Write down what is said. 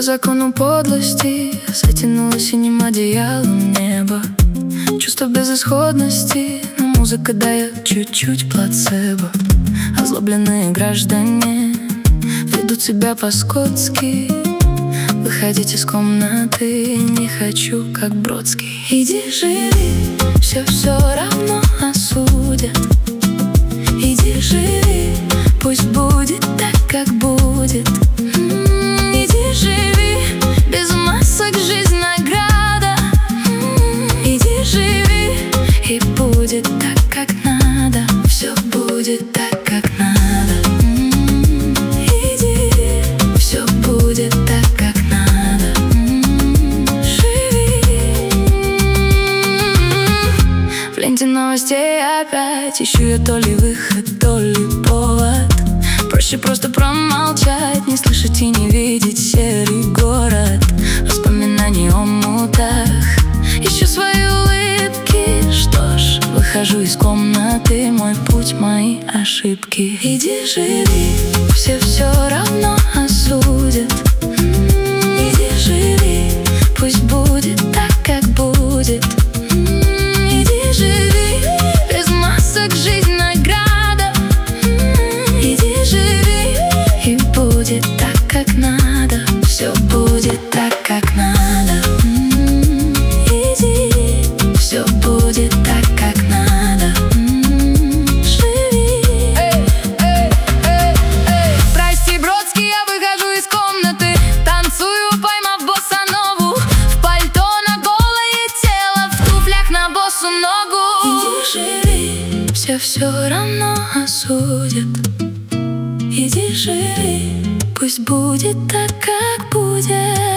По закону подлости затянуло синим одеялом небо. Чувство безысходности, но музыка дает чуть-чуть плацебо. Озлобленные граждане ведут себя по-скотски. Выходить из комнаты не хочу, как Бродский. Иди живи, все равно осудят. Иди живи, пусть будет так, как будет. Иди живи, без масок жизнь награда. Иди живи, и будет так, как надо. Все будет так, как надо. Иди, все будет так, как надо. Живи. В ленте новостей опять ищу я то ли выход, то ли повод. Проще просто промолчать, не слышать и не видеть серый город. Воспоминаний о мутах, ищу свои улыбки. Что ж, выхожу из комнаты, мой путь, мои ошибки. Иди живи, все равно осудят. Иди живи, пусть будет так, как будет. Иди живи, без масок жизнь награда. Иди живи, и будет так, как надо. Все будет так, как надо. Иди, все будет так, как надо. Живи. Прости, Бродский, я выхожу из комнаты. Танцую, поймав боссанову. В пальто на голое тело, в туфлях на босу ногу. Иди живи, все равно осудят. Иди живи, пусть будет так, как будет.